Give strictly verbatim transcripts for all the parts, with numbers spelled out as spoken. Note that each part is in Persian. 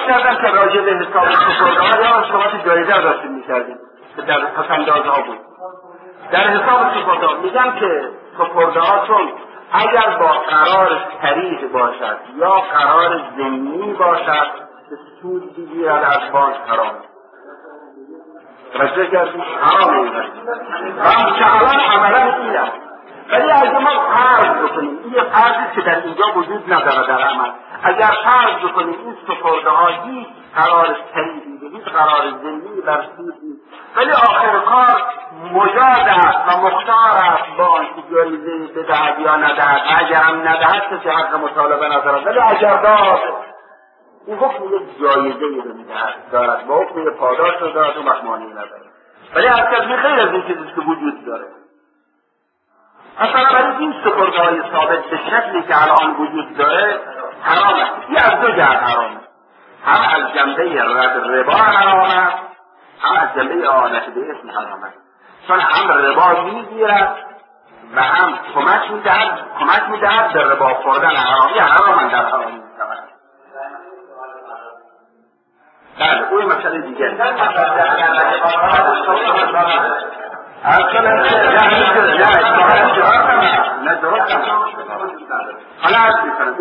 عرض کردم که راجع به حساب سپرده ها یا صحبت جایزه داشتیم میکردیم که در پسنداز ها بود. در حساب سپرده ها میگم که سپرده ها چون اگر با قرار صریح باشد یا قرار ضمنی باشد که سود بگیرد از بانک حرام رجوع کردیم حرام این هم که الان عملا این است. ولی اگر ما فرض بکنیم این فرضی که در اینجا وجود نداره در عمل، اگر فرض بکنیم این سپرده ها هیچ قرار صریحی و هیچ قرار ضمنی بر سود نیست، ولی آخر کار مجاز است و مختار است بانک جایزه بدهد یا ندهد، اگر هم ندهد کسی حق مطالبه ندارد، ولی اگر داد این حکم یک جایزه رو میدهد دارد با حکم یک پاداش رو دارد و مخمانی ندارد. ولی از کسی خیلی از این چیزی که وجود داره اصلا برای این سپرده های ثابت به شکلی که الان وجود داره حرام است. این از دو جهت حرام است، هم از جنبه ربا حرام است، هم از جنبه اعانت به اسم حرام است. چون هم ربا میگیرد و هم کمک میدهد کمک میدهد به ربا خوردن حرامی حرام در حرامی میشود. بله اون مسئله دیگه اصلا نه درست حالا عرض میکنم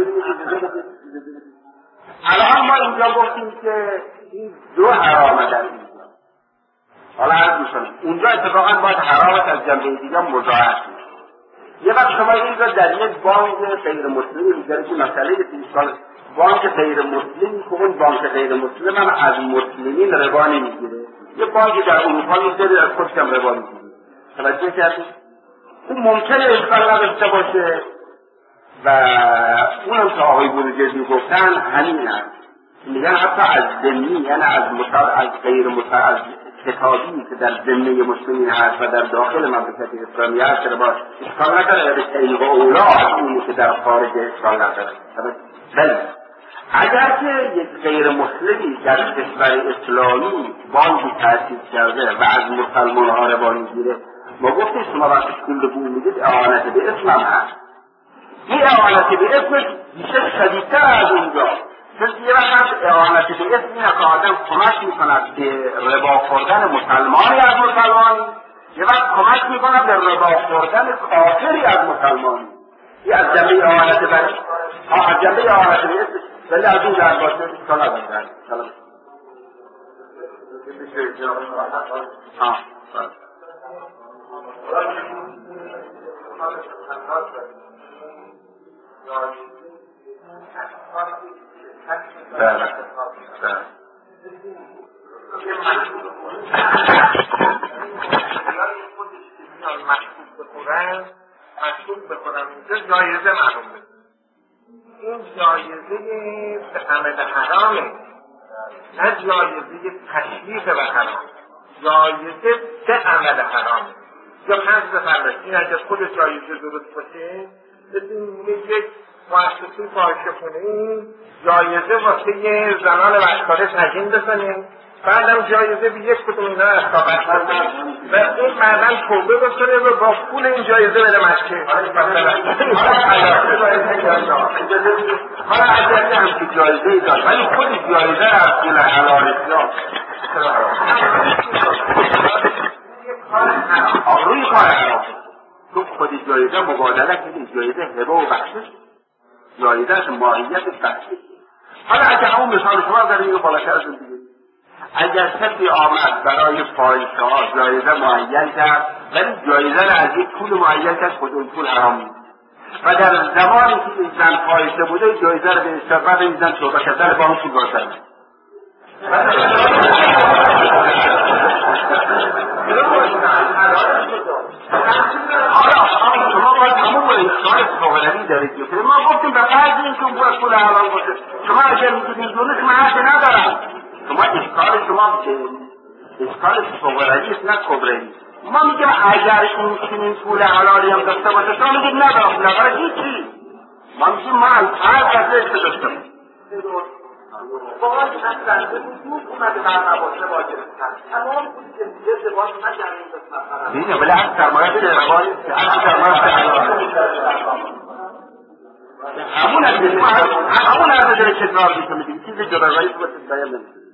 الان ما اینجا گفتیم که این دو حرامه در اینجا. حالا عرض میکنم اونجا اتفاقا باید حرامت از جنبه دیگه مضاعف میشه. یه وقت شما اینجا در یک بانک غیر مسلمی میگذاره که مسئله پیشکال بانک غیر مسلمی که اون بانک غیر مسلم هم از مسلمین ربا نمیگیره، یه بانک در اروپا میگذاره از خودش هم ربا میگیره. توجه کردید؟ اون ممکنه اشکال نداشته باشه و اونم که آقای بروجردی گفتن همین هست، میگن حتی از ضمنی یعنی از مصاب از غیر مصاب از کتابی که در ضمن مسلمین هست و در داخل مملکت اسلامی هست ربا اشکال نداره، به طریق اولا اونی که در خارج اشکال نداره. ولی اگر که یک غیر مسلمی در کشور اسلامی بانکی تأسیس کرده و از مسلمان ها ربا میگیره، ما گفتیم شما وقتی پول بو میدید اعانت به اسم هم هست. این اعانت به اسم بیشتر شدیدتر از اونجا، چون یه وقت اعانت به اسم این که آدم کمک میکند به ربا خوردن مسلمانی از مسلمانی، یه وقت کمک میکند به ربا خوردن کافری از مسلمانی. این از جنبه اعانت به اسم از جنبه اعانت به اسم ولی از این جنبه باشه اشکال نداره. ها بله مشروب بخورم اینجا جایزه معلوم بده. این جایزه به عمل حرامه، نه جایزه تشویق به حرام، جایزه به عمل حرامه. یا پنج بفرمایید این اگر خود جایزه درست باشه ببینید یک مؤسسه فاحشه خونه جایزه واسه زنان وشکاره تجین بزنیم، بعدم جایزه به یک کدوم اینا اصابت کنیم و این مردم توبه بکنه و با پول این جایزه بره مکه. حالا اگر هم که جایزه ای داشت ولی خود جایزه از پول حلال اسلام روی کار حرام تو خود جایزه مبادله کنید، جایزه هبه و بخشش جایزه ماهیت بخشش. حالا اگر همون مثال شما داریم اینو بالاتر از اون دیگه، اگر کسی آمد برای فاحشه ها جایزه معین کرد ولی جایزه را از یک پول معین کرد، خود اون پول حرام نیست و در زمانی که این زن فاحشه بوده جایزه را به استفاده این زن توبه کردن با اون پول باشد. شما باید همون با اشکال فقرری دارید که ما گفتیم به فرض این که اون پول حرام باشه، شما اگر میگید این دونش معاش ندارم، شما اشکال شما اشکال فقرری است نه کبرری. ما میگیم اگر این چنین پول حلالی هم داشته باشه شما میگید ندارم، نداره هیچی. ما میگیم ما هر کسی که داشته باشه باید اصلا به وجود اومده بر نباشه واجب است. تمام پولی که دیگه زباش نکرده این قسمت فرم اینه ولی از سرمایه که روانی که از سرمایه که حلالی همون از همون از داره کتاب که میگیم چیز جداگانه تو باید بیان نمیشه.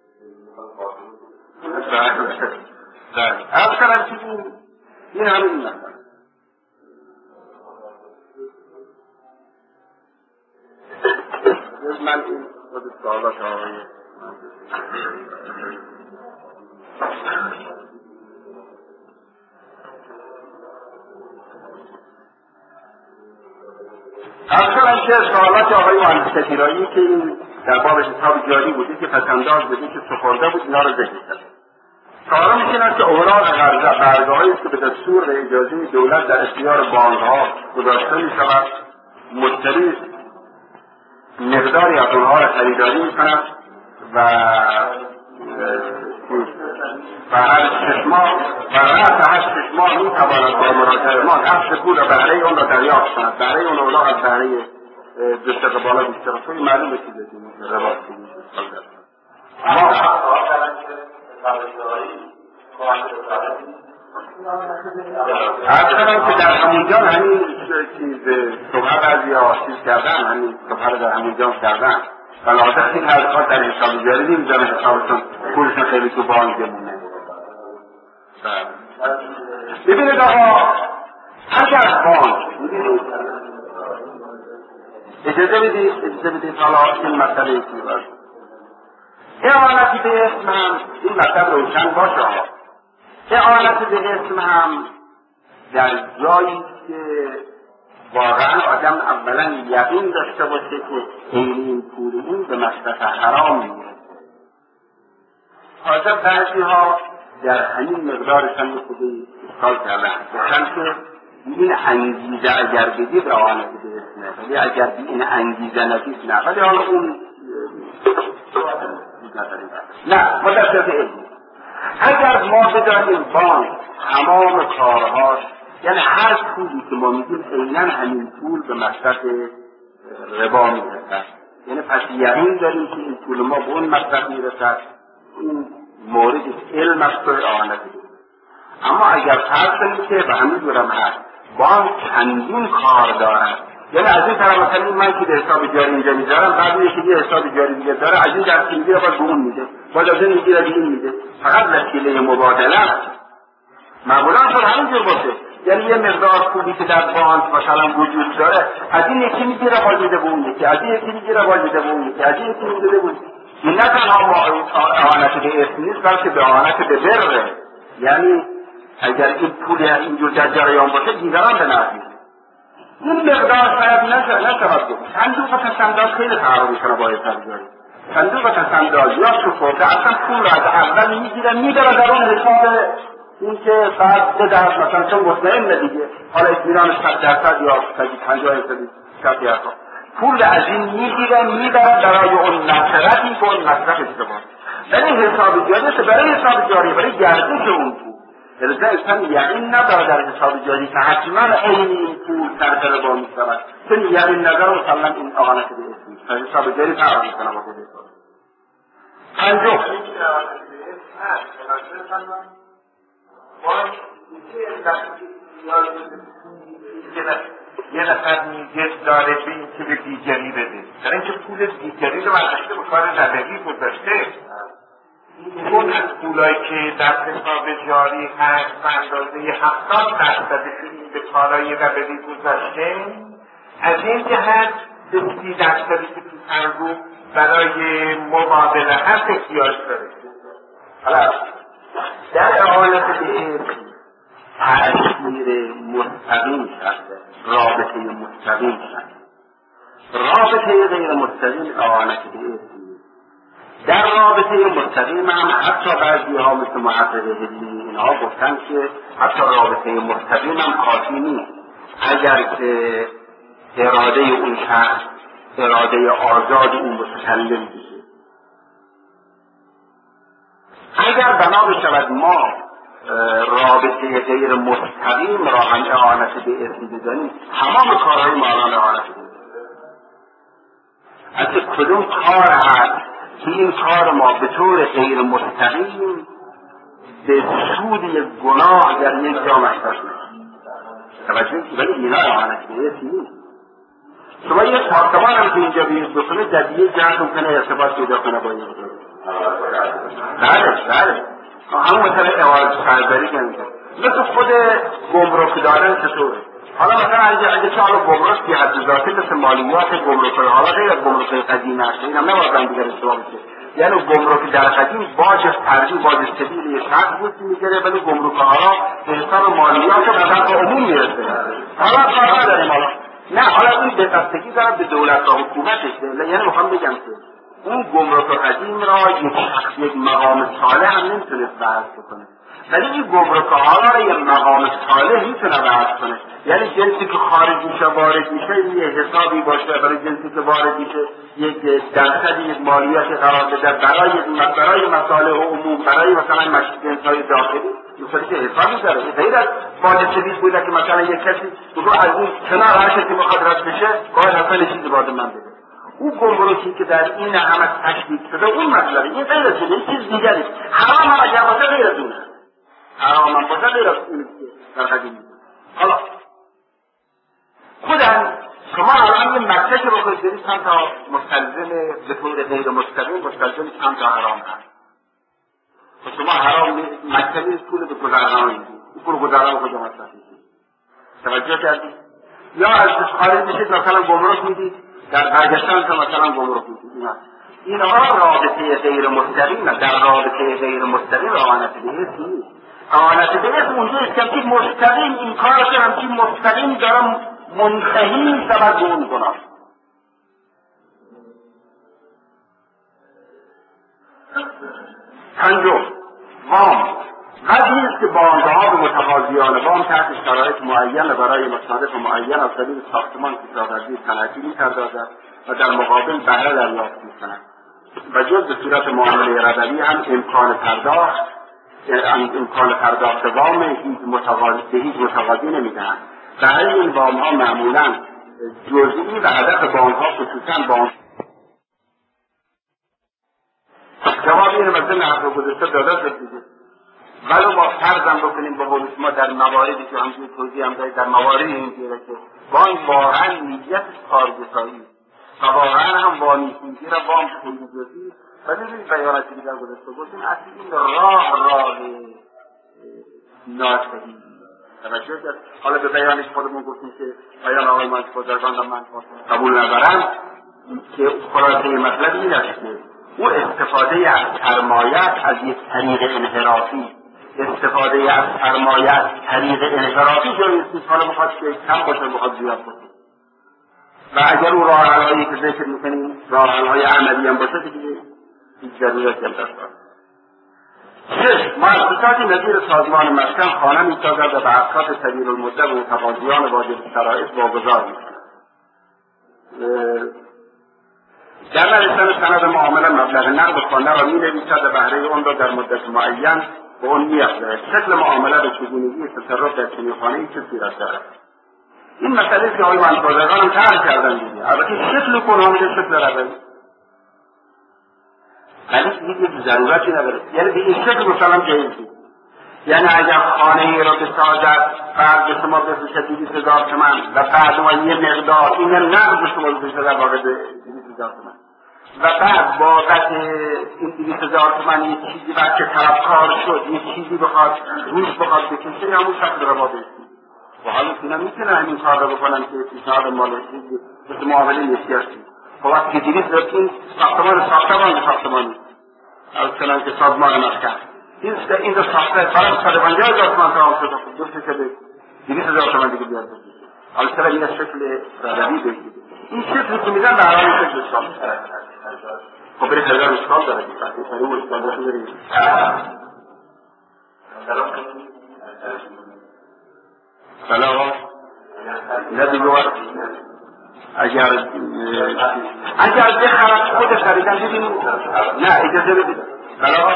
از کنم چیزی این همین مثلا من این خود سوالات آقای اصلا که سوالات آقای مهندس کتیرایی که این در باب حساب جاری بوده که پسنداز بوده که سپرده بود اینا رو ذکر کرد. سوال میشن که اوراق برگاهایی است که به دستور و اجازه دولت در اختیار بانک‌ها گذاشته میشود مشتری مقداری از اونها را خریداری میکند و و هر شش ماه و رأس هر شش ماه میتواند با مراجعه ما نقص پول و بهره اون را دریافت کند. بهره اون اوراق از بهره دستق بالا بیشتر است. این معلومه که بدیم روایت اصلا که در همونجا همین چیز صبح بعضی ها چیز کردن همین صبح رو در همونجا کردن و لازم این حرکات در حساب جاری نمیزنه حسابشون پولشون خیلی تو بانک بمونه. ببینید آقا اگر بانک اجازه بدید اجازه بدید حالا این مسئله ایسی باشه اعانتی به اسم هم این مطلب روشن باشه ها اعانتی به اسم هم در جایی که واقعا آدم اولا یقین داشته باشه که این پول این به مصرف حرام میرسه. حاضر بعضی ها در همین مقدارش هم خودی اشکال کردن گفتن که این انگیزه اگر بدید اعانتی به اسمه ولی اگر این انگیزه ندید نه ولی حالا اون نه مدرسه علمی اگر ما بدانیم بانک تمام کارهاش یعنی هر پولی که ما میدیم عیناً همین پول به مصرف ربا میرسد یعنی پس یقین داریم که این پول ما به اون مصرف میرسد این مورد علم است و اعانت داریم. اما اگر فرض کنیم که به همین دورم هست بانک چندین کار دارد یعنی از این طرف مثلا من که به حساب جاری اینجا میذارم بعد یکی یه حساب جاری دیگه داره از این درس میگیره باز به اون میده باز از این میگیره دیگه میده فقط وسیله مبادله است. معمولا شد همینجور باشه یعنی یه مقدار پولی که در بانک مثلا وجود داره از این یکی میگیره باز میده به اون یکی از این یکی میگیره باز میده به اون یکی از این یکی میده به اون این نه تنها اعانت به اسم نیست بلکه به اعانت به بره یعنی اگر این پول اینجور در جریان باشه دیگران به نفع میده. این مقدار شاید نشود بود صندوق تصنداز خیلی فرق میکنه با حساب جاری. صندوق تصنداز یا سپرده اصلا پول را از اول میگیره میبره در اون حساب این که بعد بدهد مثلا چون مطمئن دیگه حالا اطمینانش صد درصد یا پنجاه درصد شرطی هست پول از این میگیره میبره برای اون نصرتی که اون مصرف استفاده ولی حساب جاری برای حساب جاری برای گردش اون پول لذا انسان یقین نداره در حساب جاری که حتما عین این پول صرف ربا میشود چون یقین نداره مثلا این اعانت به اسم حساب جاری فرق میکنه با خود حساب پنجم یه نفر میگه داره به این که به دیگری بده در اینکه پول دیگری رو برداشته به کار ندهی گذاشته اون از پولایی که در حساب جاری هست به اندازه هفتاد درصد به کارهای ربوی گذاشته از این جهت به سی درصدی که تو صندوق برای مبادله هست احتیاج داره. حالا در اعانت به تأثیر مستقیم شده رابطه مستقیم شده رابطه غیر مستقیم اعانت به در رابطه مستقیم هم حتی بعضی ها مثل محقق هدی اینها گفتن که حتی رابطه مستقیم هم کافی نیست اگر که اراده اون شخص اراده آزاد اون متکلم بشه. اگر بنا بشود ما رابطه غیر مستقیم را هم اعانت به اسم بزنیم تمام کارهای ما را اعانت به اسم از کدوم کار هست که این کار ما به طور غیر مستقیم به سود یک گناه در یک جا مصرف میشه توجه که ولی اینا اعانت به اسم نیست شما یه ساختمان هم که اینجا بیرید بکنه در یه جهت ممکنه ارتباط پیدا کنه با این. بله بله همون مثلا اعارض سرداری کنید مثل خود گمرک دارن چطوره. حالا مثلا اگه اگه چه حالا گمرک بی حد ذاتی مثل مالیات گمرک‌های حالا غیر از گمرک‌های قدیمی هست، اینم نباید هم دیگر اشتباه بشه. یعنی گمرک در قدیم باج فردی باج سبیل یه شخص بود میگیره، ولی گمرک حالا به حساب مالیات و بعد به عموم میرسه. حالا کار نداریم حالا نه حالا این بستگی داره به دولت و حکومتش. یعنی میخوام بگم که اون گمرک قدیم را یک شخص یک مقام صالح هم نمیتونست بحث بکنه، ولی این گمرک حالا را یک مقام صالح میتونه بحث کنه. یعنی جنسی که خارج میشه وارد میشه یه حسابی باشه، برای جنسی که وارد میشه یک درصدی یک مالیاتی قرار بده برای برای مصالح عموم، برای مثلا جنس‌های داخلی مثلا که حسابی داره. غیر از باج سبیل بوده که مثلا یک کسی بگو از این کنار هر کسی مخاطر رد بشه باید حسن چیزی باید من بده. اون گمرکی که در این همه تشدید شده اون مطلبه، این غیر از اونه، این چیز دیگری. حرام هم اگر باشه غیر از اونه، حرام هم باشه غیر از اونه که در قدیم میده. حالا خودم شما الان یه مکتب که بخواید برید چند تا مستلزم به طور غیر مستقیم مستلزم چند تا حرام هست. و شما حرام مکتبی پول به گذرنامه میدید، این پول گذرنامه کجا مصرف میدید؟ توجه کردید؟ یا از خارج میشید مثلا گمرک میدید، در برگشتن که مثلا گمرک میدید. اینها رابطه غیر مستقیم، در رابطه غیر مستقیم اعانت به اسم نیست. اعانت به اسم اونجا است که مستقیم این کار که همچین مستقیم دارم منتهی سبب به اون گناه. پنجم وام وضعی است که بانک‌ها به متقاضیان وام تحت شرایط معین برای مصارف معین از طریق ساختمان کشاورزی صنعتی می‌پردازد و در مقابل بهره دریافت می‌کند و جز به صورت معامله ربوی هم امکان پرداخت امکان پرداخت وام هیچ متقاضی به هیچ متقاضی نمی‌دهند. بهره این وام‌ها معمولاً جزئی و هدف بانک‌ها خصوصاً بانک جواب اینه مثل نحو گذشته داده شد دیگه. ولو ما فرضم بکنیم به قول ما در مواردی که همچنین توضیح هم دارید در مواردی اینجوره که وام واقعا نیت کارگزاری و واقعا هم وانیسیگی را وام خیلی جزئی و ببینید بیاناتی دیگر گذشته گفتیم اصلی این راه راه ناصحی توجه کرد. حالا به بیانش خودمون گفتیم که بیان آقای منصف‌بازرگان را من قبول ندارم که خلاصه مطلب این است که او استفاده از سرمایت از یک طریق انحرافی استفاده از سرمایه از طریق انحرافی جایی است. حالا بخواد که کم باشه بخواد زیاد باشه و اگر او راه حل‌هایی که ذکر میکنیم راه حل‌های عملی هم باشه دیگه هیچ ضرورتی هم داشت. شش مؤسساتی نظیر سازمان مسکن خانه میسازد و به افراد طویل المدت و متقاضیان واجب شرایط واگذار میکند. در نوشتن سند معامله مبلغ نقد خانه را می‌نویسد و بهره آن را در مدت معین به آن می‌افزاید. شکل معامله به چگونگی تصرف در چنین خانه‌ای چه صورت دارد؟ این مسئله که آقای منصف‌بازرگان هم طرح کردن دیگه. البته شکل کنون شکل روی ولی دیگه یک ضرورتی نداره. یعنی به این شکل مثلا جایز نیست. یعنی اگر خانه‌ای را بسازد بعد به شما بفروشد دویست هزار تومان و بعد اون یه مقدار این نقد به شما بفروشد در واقع دویست هزار تومان و بعد بابت این دویست هزار تومان یه چیزی بعد که طلبکار شد یه چیزی بخواد روش بخواد بکشه همون شکل روا بشه. و حالا اینا میتونه همین کار رو بکنن که پیشنهاد مالیاتی مثل معامله نسیاسی. خب وقتی که دویست رفتین ساختمان ساختمان به ساختمانی از چنان که سازمان مسکن این این دو ساخته برای صد و پنجاه هزار تومان تمام شده دوست که به دویست هزار تومان دیگه بیاد بگیره. حالا چرا این شکل روی بگیره این شکلی که میدن به حرام شکل اشکال خب بری خیلی اشکال داره که ساخته سری و اشکال داشته بریم سلام نه دیگه وقت اگر اگر بخرد خود خریدن دیدیم نه اجازه بدید سلام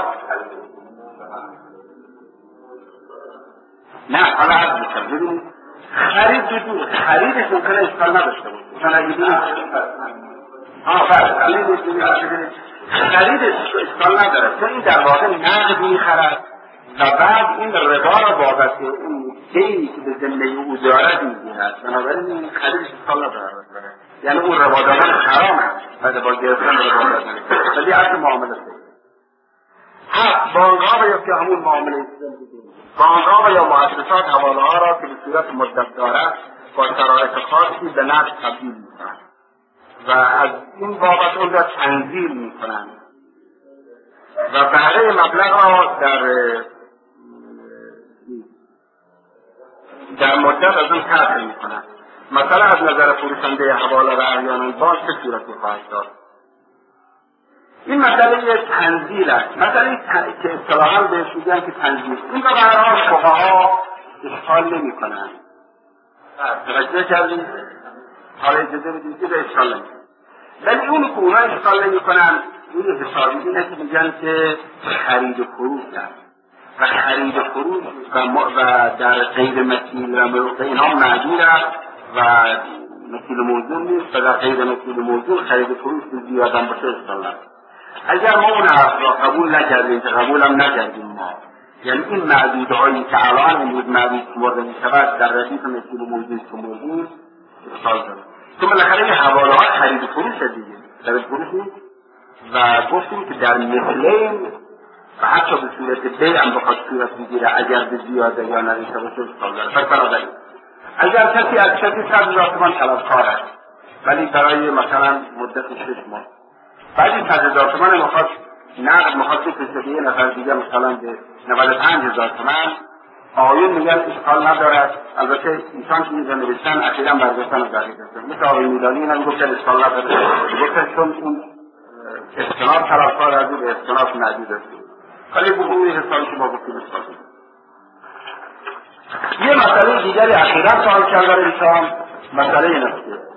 نه حالا عرض میکنم ببینید خرید بدون خریدش ممکنه اشکال نداشته بود مثلا اگه ببینید آه بله خریدش خریدش اشکال نداره چون این در واقع نقد میخرد و بعد این ربا را بابت اون دینی که به ذمه او دارد میگیرد بنابراین این خریدش اشکال نداره یعنی اون ربا دادن حرام است، بعد با گرفتن ربا دادن، ولی اصل معامله است. هست بانک‌ها یا که همون معامله است، بانک‌ها یا مؤسسات حواله‌ها را که به صورت مدت داره با شرایط خاصی به نقد تبدیل می‌کنند و از این بابت اون را تنزیل می‌کنند و بهره مبلغ را در در مدت از اون کسر می‌کنند. مثلا از نظر فروشنده حواله و احیانا بانک چه صورتی خواهد داد؟ این مسئله تنزیل است، مسئله ت... که اصطلاحاً بهش میگن که تنزیل، این را به هر حال فقها اشکال نمی‌کنند. توجه کردید؟ حالا اجازه بدید که به اشکال نمی‌کنند، ولی اون که اونا اشکال نمی‌کنند این حسابی اینه که میگن که خرید و فروش است و خرید و فروش و, و در غیر مثیل و موقع اینها معدود است و مثیل موضوع نیست و در غیر مثیل موضوع خرید و فروش زیادن باشه اشکال است. اگر ما اون حرف را قبول نکردیم که قبول هم نکردیم ما، یعنی این معدودهایی که الان امروز معدود شمرده میشود در ردیف مثیل موضوع شمردیم اشکال داره، چون بالاخره این حواله ها خرید و فروش دیگه خرید و فروش نیست و گفتیم که در مثلین و حتی به صورت بیع هم بخواد صورت بگیره اگر به زیاده یا نداشته باشه اشکال داره. پس بنابراین اگر کسی از کسی صد هزار تومان طلبکار است ولی برای مثلا مدت شش ماه بعد این صد هزار تومان میخواد نقد میخواد بکشه به یه نفر دیگه مثلا به نود و پنج هزار تومان، آقایون میگن اشکال ندارد. البته انسان که اینجا نوشتن اخیرا برگشتن و دقیق هستن مثل آقای میلانی اینا میگفتن اشکال نداره، میگفتن چون اون اجتناب طلبکار از اون به اجتناب معدود است، ولی بگوی حسابی که ما گفتیم اشکال نداره. یه مسئله دیگری اخیرا سوال کردن انسان مسئله این است که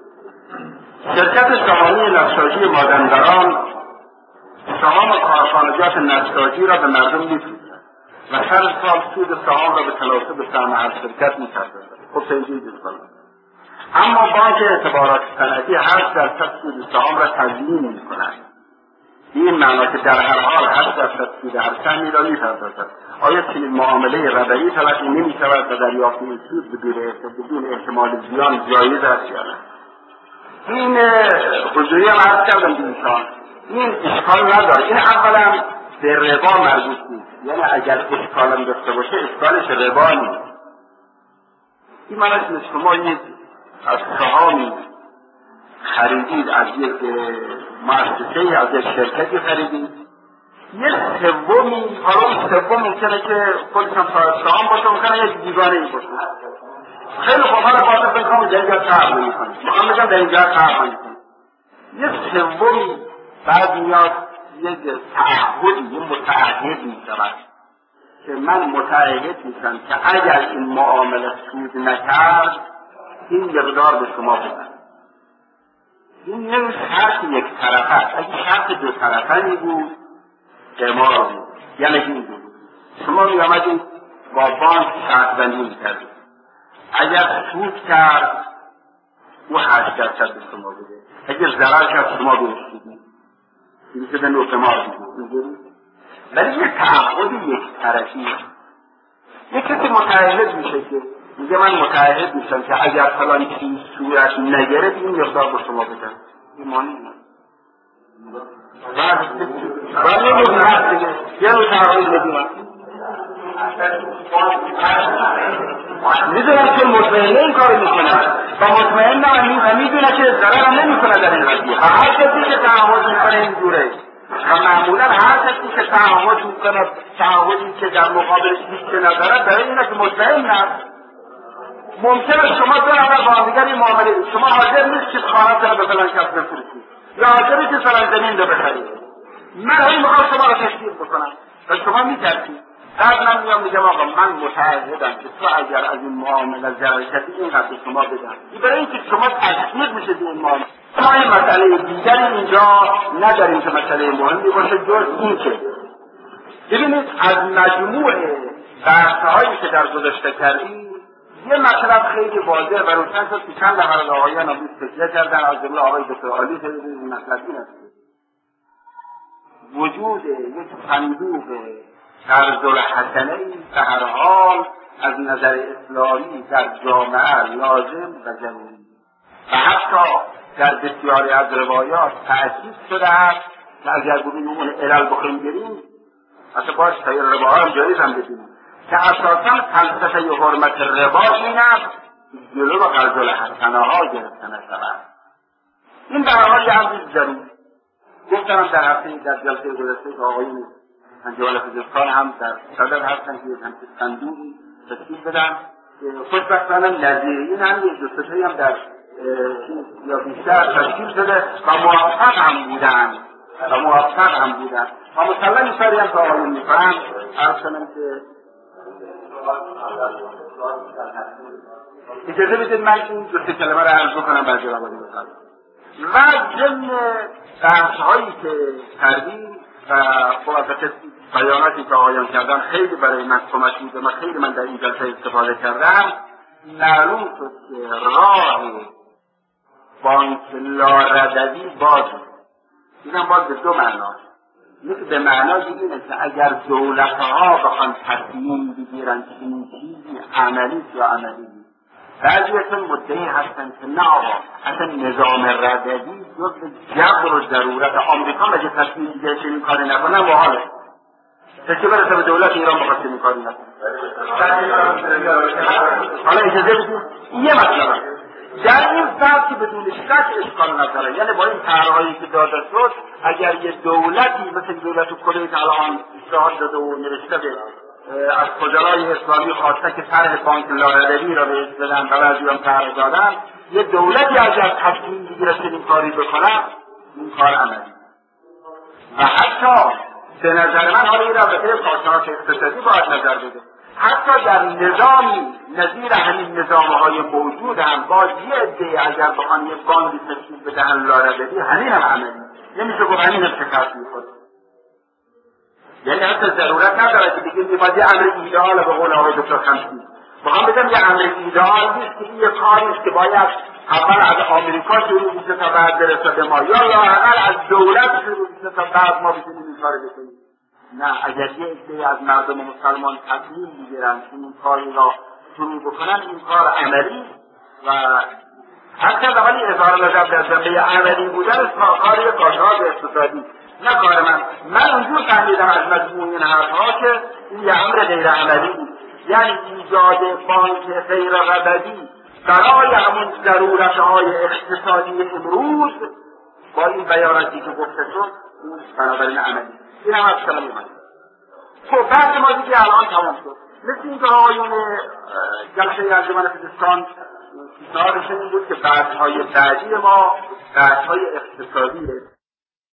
شرکت سهامی نساجی مازندران سهام کارخانجات نساجی را به مردم می‌فروشد و هر سال سود سهام را به تناسب سهم هر شرکت می‌پردازد. خب پیجید است. اما بانک اعتبارات صنعتی هشت درصد سود سهام را تضمین می‌کند. این معنی که در هر حال هشت درصد سود هر سهمی را می‌پردازد. آیا چنین معامله ربوی تلقی نمی‌شود و دریافت این سود بدون احتمال زیان جایز است یا نه؟ این حضوری هم عرض کردم به ایشان این اشکال نداره. این اولا به ربا مربوط نیست، یعنی اگر اشکال هم داشته باشه اشکالش ربا نیست. این معنیش نیست که ما یک از سهامی خریدید از یک مؤسسه از یک شرکتی خریدید یک سومی، حالا اون سوم ممکنه که خودشان صاحب سهام باشه، ممکنه یک دیوانه ای باشه. خیلی خوب حالا باید بکنم در اینجا تعب نمی کنم میخوام بگم در اینجا تعب نمی کنم یک سومی بعد میاد یک تعهدی یک متعهد می شود که من متعهد میشم که اگر این معامله سود نکرد این مقدار به شما بدم. این نمی شرط یک طرفه است. اگه شرط دو طرفه می بود قمار بود، یعنی این بود شما می آمدید با بانک شرط بندی می کردید اگر سود کرد او هشت درصد به شما بده، اگر ضرر کرد شما بهش بدید، این شده نوع قمار بدید. ولی یک تعهد یک طرفی یک کسی متعهد میشه که میگه من متعهد میشم که اگر فلان چیز صورت نگرفت این مقدار به شما بدم. ایمانی نه ولی نمیدونم هست دیگه یه نوع تعهد ندونم میدونم که مطمئنه این کار میکنه و مطمئنه و میدونه که ضرر هم نمیکنه در این قضیه و هر کسی که تعهد میکنه این جوره و معمولا هر کسی که تعهد میکنه تعهدی که در مقابلش هیچ نداره برای اینه که مطمئن است. ممکنه شما دو نفر با هم دیگر این معامله شما حاضر نیست که خانه رو به فلان کس بفروشید یا حاضر نیست که فلان زمین رو بخرید، من این میخوام شما رو تشویق بکنم و شما میترسید. بعد من میام میگم آقا من متعهدم که تو اگر از این معامله ضرر کردی اینقدر به شما بدم، برای اینکه شما تشویق میشید این معامله. ما این مسئله دیگری اینجا نداریم که مسئله مهمی باشه جز این که ببینید از مجموع بحث‌هایی که در گذشته کردیم یه مطلب خیلی واضح و روشن شد که چند نفر از آقایان امروز تکیه کردن، از جمله آقای دکتر عالی خیلی این مطلب این است وجود یک صندوق قرض الحسنه‌ای به هر حال از نظر اسلامی در جامعه لازم و ضروری. و حتی در بسیاری از روایات تأکید شده است که اگر بودیم اون علل بخوریم بریم اصلا باش تایر ربا هم جایز هم بدیم که اساسا فلسفه حرمت ربا این است جلو و قرض الحسنه ها گرفته نشود. این به هر حال یه امری ضروری. گفتم در هفته در جلسه گذشته که آقایون انجمن پزشکان هم در صدر هستن که همچین صندوقی تشکیل بدن. خوشبختانه نظیر این هم یک دوستشهی هم در یا بیشتر تشکیل شده و موفق هم بودن و موفق هم بودن و مثلا این کاری هم که آقایون میکنم عرض کنم که اجازه بدید من این دو سه کلمه را عرض کنم بعد جواب بدم. و ضمن بحث‌هایی که کردیم و خب البته بیاناتی که آقایان کردن خیلی برای من کمک می‌کنه و خیلی من در این جلسه استفاده کردم. معلوم شد که راه بانک لاردوی بازه. اینم باز به دو معنا. یکی به معنای اینه که اگر دولت‌ها بخوان تصمیم بگیرن که این چیزی عملی یا عملی بعضی اصلا مدعی هستن که نه آقا اصلا نظام ردوی جز جبر و ضرورت آمریکا مگه تصمیم دیگه چنین کاری نکنه محاله چه برسه به دولت ایران بخواد چنین کاری نکنه. حالا اجازه بدید این یه مطلب در این فرد که بدون شک اشکال نداره، یعنی با این طرح‌هایی که داده شد اگر یه دولتی مثل دولت کویت الان اصلاحات داده و نوشته به از فضلای اسلامی خواسته که طرح بانک لاردوی را بهش بدن و بعضی هم طرح دادن، یه دولتی اگر تصمیم بگیره چنین کاری بکنه این کار عملی و حتی به نظر من حالا این رابطه کارشناس اقتصادی باید نظر بده حتی در نظامی نظیر همین نظامهای موجود هم باز یه عده اگر بخوان یه بانکی تشکیل بدهن لاردوی همین هم عملی نمیشه گفت همین هم شکست میخوره. یعنی حتی ضرورت نداره که بگیم این باید یه امر ایدئال به قول آقای دکتر خمسی بخوام بگم یه امر ایدئال نیست که این یه کاریست که باید اول از آمریکا شروع میشه تا بعد برسه به ما یا لااقل از دولت شروع میشه تا بعد ما بتونیم این کار بکنیم. نه، اگر یه عده از مردم مسلمان تصمیم بگیرن که این کاری را شروع بکنن این کار عملی و حتی ولی اظهار نظر در جنبه عملی بودن کاری کارشناس اقتصادی نه کار من. من اونجور فهمیدم از مجموع این حرفها که این یه امر غیر عملی بود، یعنی ایجاد بانک غیر ربوی برای همون ضرورتهای اقتصادی امروز با این بیاناتی که گفته شد اون بنابراین عملی. این هم از کلمه من. خب بحث ما دیگه الان تمام شد. مثل این که آقایون جلسه انجمن پزشکان پیشنهادشون این بود که بحث‌های بعدی ما بحث‌های اقتصادیه.